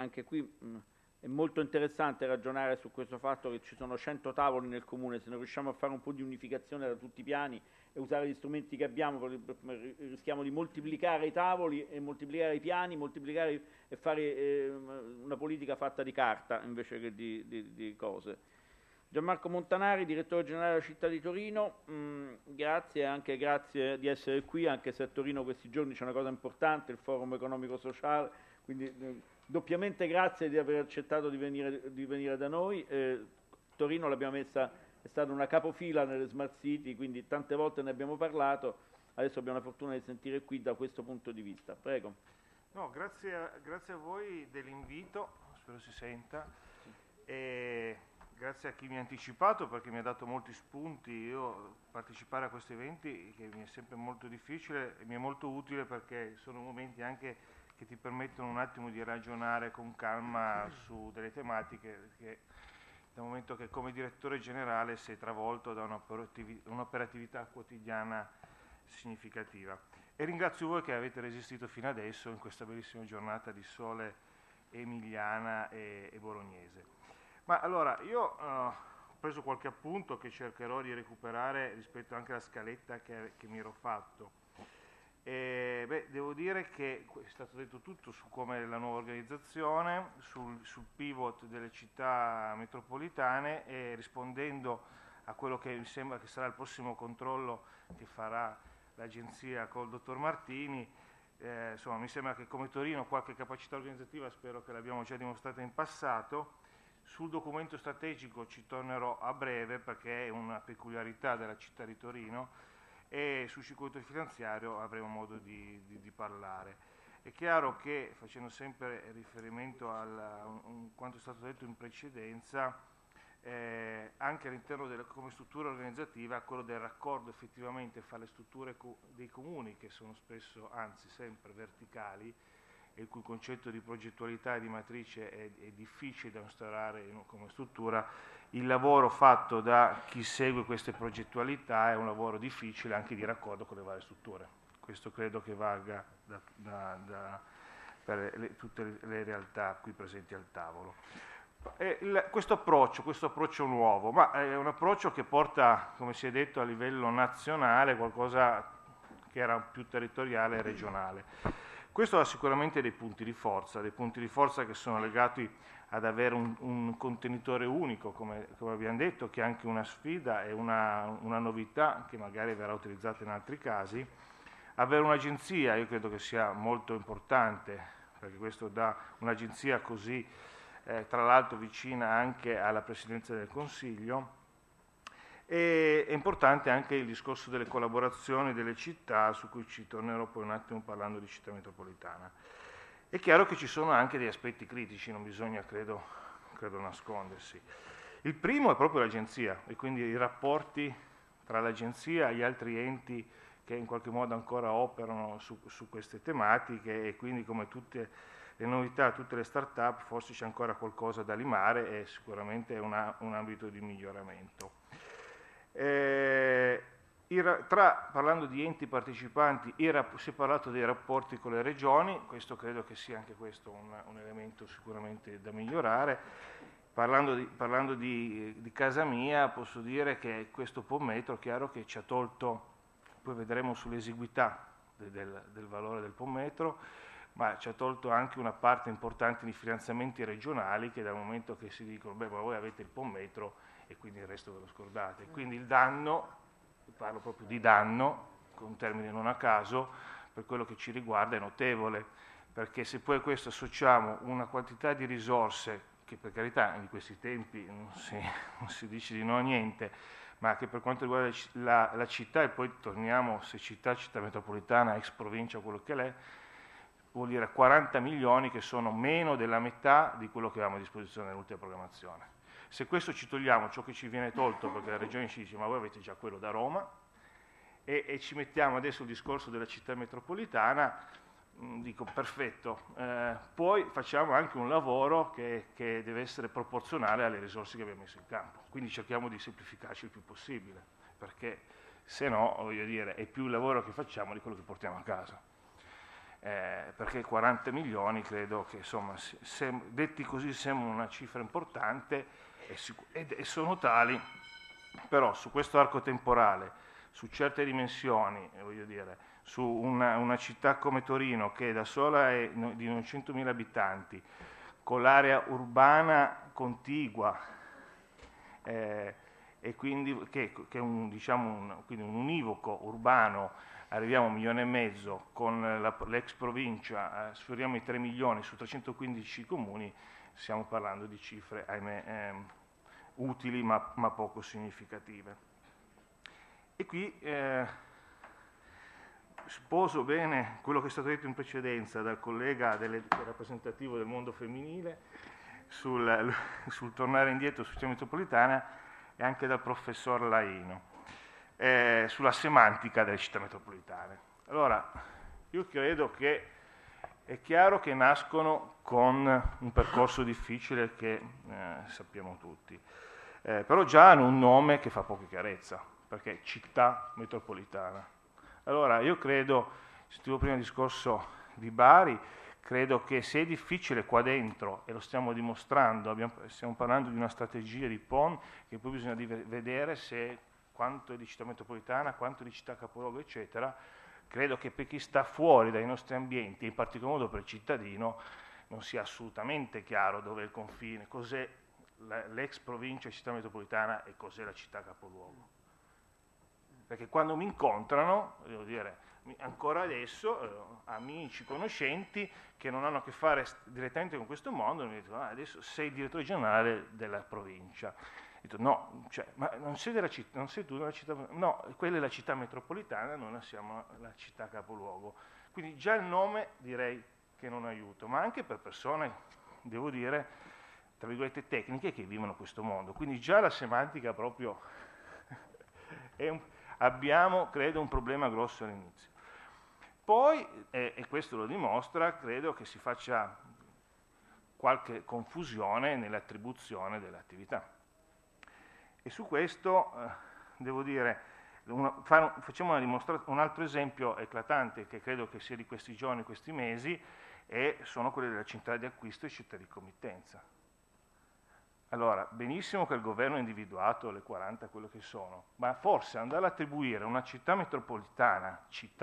anche qui è molto interessante ragionare su questo fatto che ci sono 100 tavoli nel comune, se non riusciamo a fare un po' di unificazione da tutti i piani e usare gli strumenti che abbiamo, rischiamo di moltiplicare i tavoli e moltiplicare i piani, moltiplicare e fare una politica fatta di carta invece che di cose. Gianmarco Montanari, direttore generale della città di Torino, grazie e anche grazie di essere qui, anche se a Torino questi giorni c'è una cosa importante, il forum economico sociale, quindi doppiamente grazie di aver accettato di venire da noi. Torino l'abbiamo messa, è stata una capofila nelle Smart City, quindi tante volte ne abbiamo parlato, adesso abbiamo la fortuna di sentire qui da questo punto di vista. Prego. No, grazie a voi dell'invito, spero si senta, e grazie a chi mi ha anticipato perché mi ha dato molti spunti. Io partecipare a questi eventi che mi è sempre molto difficile e mi è molto utile perché sono momenti anche che ti permettono un attimo di ragionare con calma su delle tematiche che dal momento che come direttore generale sei travolto da un'operatività quotidiana significativa. E ringrazio voi che avete resistito fino adesso in questa bellissima giornata di sole emiliana e bolognese. Ma allora, io ho preso qualche appunto che cercherò di recuperare rispetto anche alla scaletta che mi ero fatto. Devo dire che è stato detto tutto su come la nuova organizzazione, sul pivot delle città metropolitane e rispondendo a quello che mi sembra che sarà il prossimo controllo che farà l'agenzia col dottor Martini, insomma mi sembra che come Torino qualche capacità organizzativa spero che l'abbiamo già dimostrata in passato. Sul documento strategico ci tornerò a breve perché è una peculiarità della città di Torino e sul circuito finanziario avremo modo di parlare. È chiaro che, facendo sempre riferimento a quanto è stato detto in precedenza, anche all'interno come struttura organizzativa, quello del raccordo effettivamente fra le strutture dei comuni, che sono spesso, anzi sempre verticali, e il cui concetto di progettualità e di matrice è difficile da instaurare come struttura, il lavoro fatto da chi segue queste progettualità è un lavoro difficile anche di raccordo con le varie strutture. Questo credo che valga per tutte le realtà qui presenti al tavolo. Questo approccio nuovo, ma è un approccio che porta, come si è detto, a livello nazionale qualcosa che era più territoriale e regionale. Questo ha sicuramente dei punti di forza che sono legati ad avere un contenitore unico, come abbiamo detto, che è anche una sfida e una novità che magari verrà utilizzata in altri casi. Avere un'agenzia, io credo che sia molto importante, perché questo dà un'agenzia così, tra l'altro vicina anche alla Presidenza del Consiglio. E è importante anche il discorso delle collaborazioni delle città, su cui ci tornerò poi un attimo parlando di città metropolitana. È chiaro che ci sono anche degli aspetti critici, non bisogna, credo nascondersi. Il primo è proprio l'agenzia e quindi i rapporti tra l'agenzia e gli altri enti che in qualche modo ancora operano su queste tematiche, e quindi come tutte le novità, tutte le start-up, forse c'è ancora qualcosa da limare e sicuramente è un ambito di miglioramento. Parlando di enti partecipanti, si è parlato dei rapporti con le regioni, questo credo che sia anche questo un elemento sicuramente da migliorare. Parlando di casa mia, posso dire che questo pommetro, chiaro che ci ha tolto, poi vedremo sull'esiguità del valore del pommetro, ma ci ha tolto anche una parte importante di finanziamenti regionali, che dal momento che si dicono, beh, ma voi avete il pommetro e quindi il resto ve lo scordate. Quindi il danno, parlo proprio di danno, con un termine non a caso, per quello che ci riguarda è notevole, perché se poi a questo associamo una quantità di risorse, che per carità in questi tempi non si dice di no a niente, ma che per quanto riguarda la città, e poi torniamo, se città metropolitana, ex provincia, quello che l'è, vuol dire 40 milioni che sono meno della metà di quello che avevamo a disposizione nell'ultima programmazione. Se questo ci togliamo ciò che ci viene tolto, perché la regione ci dice ma voi avete già quello da Roma, e ci mettiamo adesso il discorso della città metropolitana, dico perfetto, poi facciamo anche un lavoro che deve essere proporzionale alle risorse che abbiamo messo in campo, quindi cerchiamo di semplificarci il più possibile, perché se no, voglio dire, è più il lavoro che facciamo di quello che portiamo a casa. perché 40 milioni credo che insomma, detti così sembra una cifra importante e sono tali, però su questo arco temporale, su certe dimensioni, voglio dire, su una città come Torino che da sola è di 900.000 abitanti, con l'area urbana contigua, e quindi che è quindi un univoco urbano, arriviamo a 1,5 milioni, con l'ex provincia sfioriamo i 3 milioni su 315 comuni, stiamo parlando di cifre, ahimè, utili ma poco significative. E qui sposo bene quello che è stato detto in precedenza dal collega rappresentativo del mondo femminile sul tornare indietro su città metropolitana e anche dal professor Laino sulla semantica delle città metropolitane. Allora, io credo che è chiaro che nascono con un percorso difficile che sappiamo tutti, però già hanno un nome che fa poca chiarezza, perché è città metropolitana. Allora, io credo, sentivo prima il discorso di Bari, credo che se è difficile qua dentro, e lo stiamo dimostrando, stiamo parlando di una strategia di PON, che poi bisogna vedere se quanto è di città metropolitana, quanto è di città capoluogo, eccetera, credo che per chi sta fuori dai nostri ambienti, in particolar modo per il cittadino, non sia assolutamente chiaro dove è il confine, cos'è l'ex provincia città metropolitana e cos'è la città capoluogo. Perché quando mi incontrano, devo dire, ancora adesso, amici, conoscenti, che non hanno a che fare direttamente con questo mondo, mi dicono, adesso sei direttore generale della provincia. Dico, no, cioè, ma non sei della città, non sei tu della città, no, quella è la città metropolitana, noi siamo la città capoluogo. Quindi già il nome direi che non aiuta, ma anche per persone, devo dire, tra virgolette tecniche che vivono questo mondo. Quindi già la semantica proprio abbiamo, credo, un problema grosso all'inizio. Poi, e questo lo dimostra, credo che si faccia qualche confusione nell'attribuzione dell'attività. E su questo, devo dire, facciamo un altro esempio eclatante che credo che sia di questi giorni, questi mesi, e sono quelli della centrale di acquisto e città di committenza. Allora, benissimo che il governo ha individuato le 40 quello che sono, ma forse andare a attribuire una città metropolitana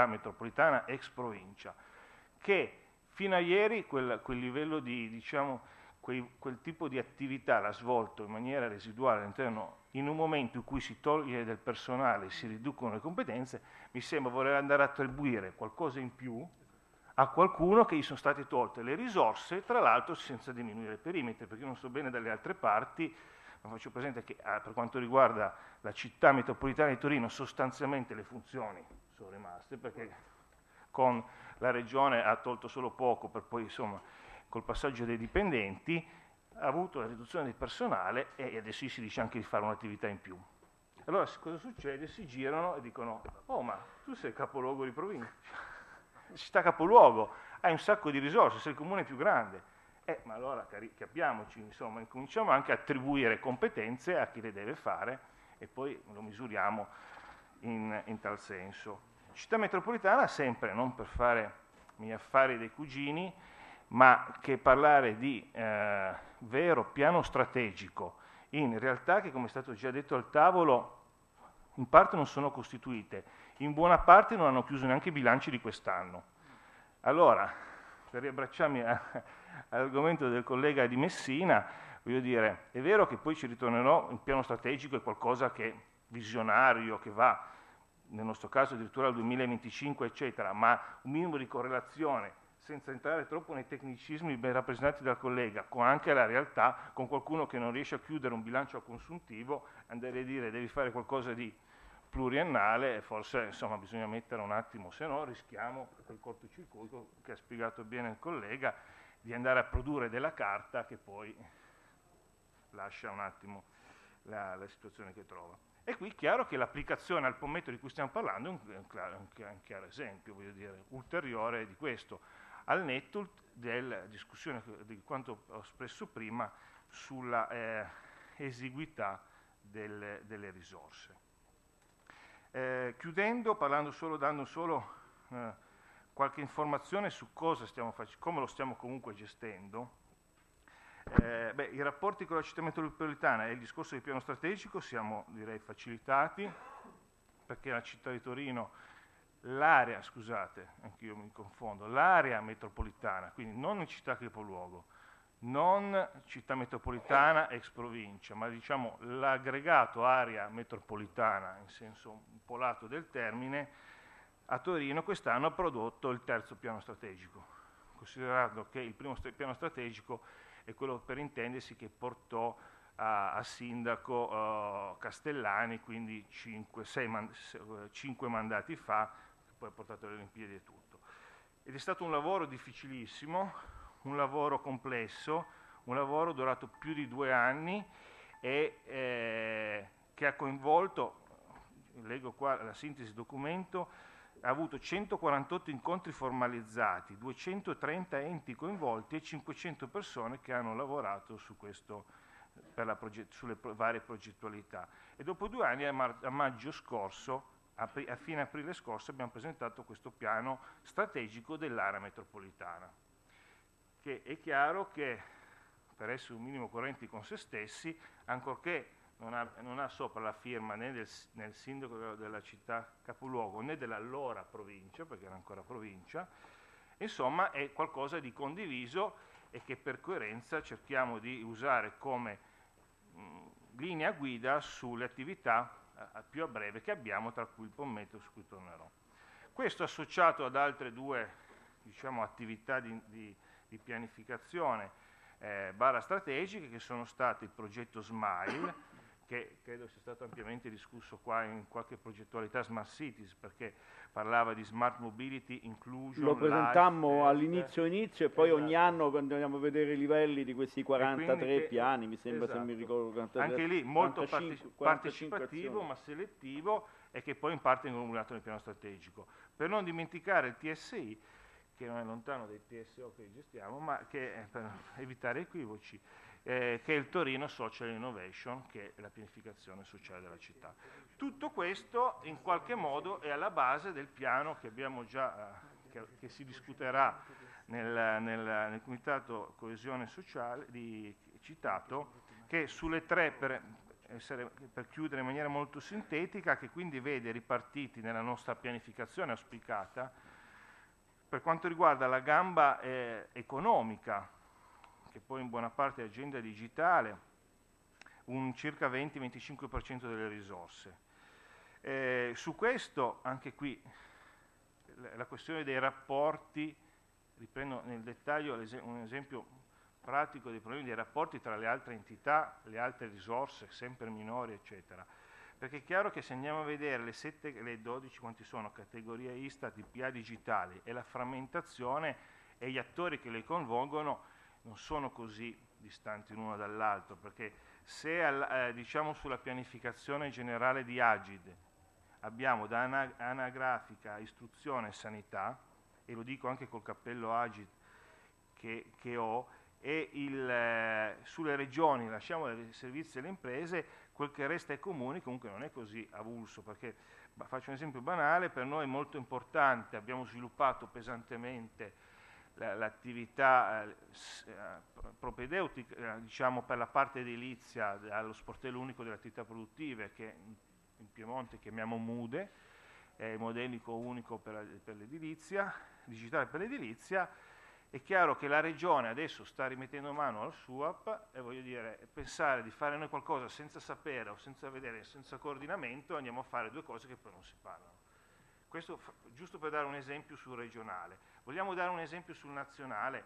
ex provincia, che fino a ieri quel livello di, diciamo, quel tipo di attività l'ha svolto in maniera residuale all'interno, in un momento in cui si toglie del personale e si riducono le competenze, mi sembra voler andare a attribuire qualcosa in più a qualcuno che gli sono state tolte le risorse, tra l'altro senza diminuire il perimetro, perché io non so bene dalle altre parti, ma faccio presente che per quanto riguarda la città metropolitana di Torino sostanzialmente le funzioni sono rimaste, perché con la regione ha tolto solo poco, per poi insomma col passaggio dei dipendenti ha avuto la riduzione del personale e adesso si dice anche di fare un'attività in più. Allora cosa succede? Si girano e dicono, oh ma tu sei capoluogo di provincia, città capoluogo, hai un sacco di risorse, sei il comune più grande, ma allora capiamoci, insomma, incominciamo anche a attribuire competenze a chi le deve fare e poi lo misuriamo in tal senso. Città metropolitana sempre, non per fare gli affari dei cugini, ma che parlare di vero piano strategico in realtà che, come è stato già detto al tavolo, in parte non sono costituite, in buona parte non hanno chiuso neanche i bilanci di quest'anno. Allora, per riabbracciarmi all'argomento del collega di Messina, voglio dire, è vero che poi ci ritornerò, il piano strategico è qualcosa che è visionario, che va, nel nostro caso addirittura al 2025, eccetera, ma un minimo di correlazione, senza entrare troppo nei tecnicismi ben rappresentati dal collega, con anche la realtà, con qualcuno che non riesce a chiudere un bilancio a consuntivo, andare a dire devi fare qualcosa di pluriennale, forse insomma bisogna mettere un attimo, se no rischiamo quel cortocircuito che ha spiegato bene il collega, di andare a produrre della carta che poi lascia un attimo la situazione che trova. E qui è chiaro che l'applicazione al pommetto di cui stiamo parlando è un chiaro esempio, voglio dire, ulteriore di questo, al netto della discussione di quanto ho espresso prima sulla esiguità delle risorse. Chiudendo, dando solo qualche informazione su cosa stiamo facendo, come lo stiamo comunque gestendo. I rapporti con la città metropolitana e il discorso del piano strategico siamo, direi, facilitati, perché la città di Torino, l'area, scusate, anch'io mi confondo, l'area metropolitana, quindi non città capoluogo, non città metropolitana ex provincia, ma diciamo l'aggregato area metropolitana in senso un po' lato del termine, a Torino quest'anno ha prodotto il terzo piano strategico, considerando che il primo piano strategico è quello, per intendersi, che portò a sindaco Castellani, quindi 5 mandati fa, che poi ha portato alle Olimpiadi e tutto. Ed è stato un lavoro difficilissimo, un lavoro complesso, un lavoro durato più di 2 anni e che ha coinvolto, leggo qua la sintesi documento, ha avuto 148 incontri formalizzati, 230 enti coinvolti e 500 persone che hanno lavorato su questo, sulle varie progettualità. E dopo 2 anni, a maggio scorso, a fine aprile scorso, abbiamo presentato questo piano strategico dell'area metropolitana, che è chiaro che, per essere un minimo coerenti con se stessi, ancorché non ha sopra la firma né del sindaco della città capoluogo né dell'allora provincia, perché era ancora provincia, insomma è qualcosa di condiviso e che per coerenza cerchiamo di usare come linea guida sulle attività più a breve che abbiamo, tra cui il Pommetto, su cui tornerò. Questo associato ad altre 2, diciamo, attività di pianificazione barra strategiche, che sono state il progetto SMILE, che credo sia stato ampiamente discusso qua in qualche progettualità Smart Cities, perché parlava di Smart Mobility, Inclusion, lo presentammo Life, all'inizio e poi esatto. ogni anno quando andiamo a vedere i livelli di questi 43 piani, mi sembra, esatto. Se mi ricordo, 43, anche lì molto 45 partecipativo ma selettivo, e che poi in parte è incluso nel piano strategico. Per non dimenticare il TSI, che non è lontano dai TSO che gestiamo, ma che per evitare equivoci, che è il Torino Social Innovation, che è la pianificazione sociale della città. Tutto questo in qualche modo è alla base del piano che abbiamo già, che si discuterà nel Comitato Coesione Sociale citato, che sulle 3, per chiudere in maniera molto sintetica, che quindi vede ripartiti nella nostra pianificazione auspicata, per quanto riguarda la gamba economica, che poi in buona parte è agenda digitale, un circa 20-25% delle risorse. Su questo, anche qui, la questione dei rapporti, riprendo nel dettaglio un esempio pratico dei problemi dei rapporti tra le altre entità, le altre risorse, sempre minori, eccetera. Perché è chiaro che se andiamo a vedere le 12, quanti sono, categorie Istat, PA digitali, e la frammentazione e gli attori che le coinvolgono, non sono così distanti l'uno dall'altro, perché se diciamo sulla pianificazione generale di Agid abbiamo da anagrafica, istruzione e sanità, e lo dico anche col cappello Agid che ho, e sulle regioni lasciamo i servizi alle imprese, quel che resta ai comuni comunque non è così avulso, perché faccio un esempio banale, per noi è molto importante, abbiamo sviluppato pesantemente l'attività propedeutica, diciamo, per la parte edilizia allo sportello unico delle attività produttive, che in Piemonte chiamiamo MUDE, è il modellico unico per l'edilizia, digitale per l'edilizia. È chiaro che la Regione adesso sta rimettendo mano al SUAP e voglio dire, pensare di fare noi qualcosa senza sapere o senza vedere, senza coordinamento, andiamo a fare 2 cose che poi non si parlano. Questo giusto per dare un esempio sul regionale. Vogliamo dare un esempio sul nazionale?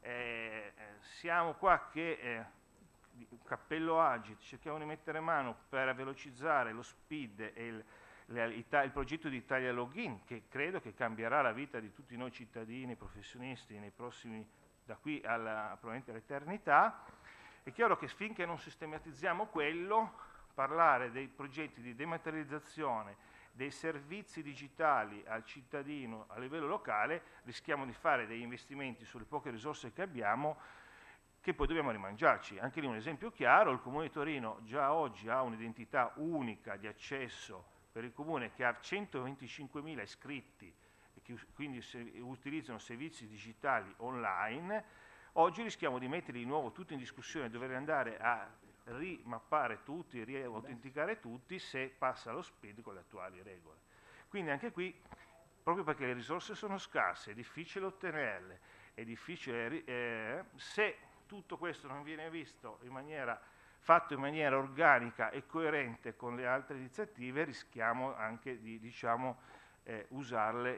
Siamo qua che, cappello Agit, cerchiamo di mettere mano per velocizzare lo SPID e il progetto di Italia Login, che credo che cambierà la vita di tutti noi cittadini, professionisti, nei prossimi, da qui probabilmente all'eternità. È chiaro che finché non sistematizziamo quello, parlare dei progetti di dematerializzazione, dei servizi digitali al cittadino a livello locale, rischiamo di fare degli investimenti sulle poche risorse che abbiamo, che poi dobbiamo rimangiarci. Anche lì un esempio chiaro: il Comune di Torino già oggi ha un'identità unica di accesso per il Comune, che ha 125.000 iscritti, che quindi utilizzano servizi digitali online, oggi rischiamo di mettere di nuovo tutto in discussione, dover andare a rimappare tutti, riautenticare tutti se passa lo SPID con le attuali regole. Quindi anche qui, proprio perché le risorse sono scarse, è difficile ottenerle, è difficile, se tutto questo non viene visto fatto in maniera organica e coerente con le altre iniziative, rischiamo anche di usarle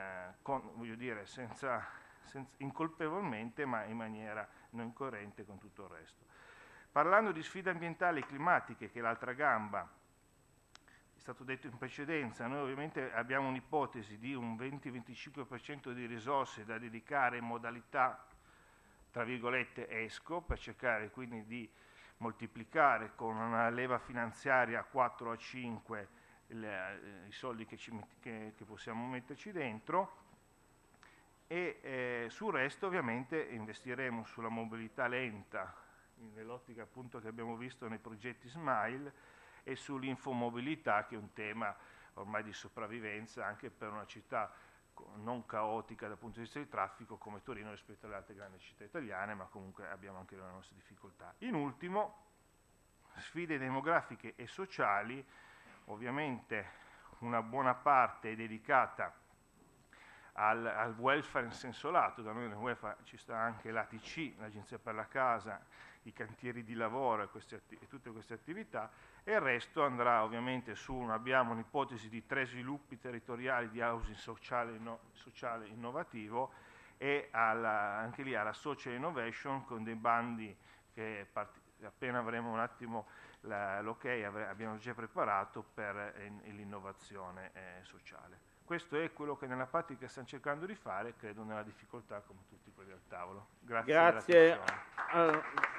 incolpevolmente, ma in maniera non coerente con tutto il resto. Parlando di sfide ambientali e climatiche, che è l'altra gamba, è stato detto in precedenza, noi ovviamente abbiamo un'ipotesi di un 20-25% di risorse da dedicare in modalità, tra virgolette, ESCO, per cercare quindi di moltiplicare con una leva finanziaria 4 a 5 i soldi che possiamo metterci dentro, e sul resto ovviamente investiremo sulla mobilità lenta, nell'ottica appunto che abbiamo visto nei progetti SMILE, e sull'infomobilità, che è un tema ormai di sopravvivenza anche per una città non caotica dal punto di vista del traffico come Torino rispetto alle altre grandi città italiane, ma comunque abbiamo anche le nostre difficoltà. In ultimo, sfide demografiche e sociali, ovviamente una buona parte è dedicata al welfare in senso lato. Da noi nel welfare ci sta anche l'ATC, l'Agenzia per la Casa, i cantieri di lavoro e tutte queste attività, e il resto andrà ovviamente abbiamo un'ipotesi di 3 sviluppi territoriali di housing sociale innovativo, e anche lì alla social innovation, con dei bandi che appena avremo un attimo l'ok abbiamo già preparato per l'innovazione sociale. Questo è quello che nella pratica stiamo cercando di fare, credo nella difficoltà come tutti quelli al tavolo. Grazie. Grazie.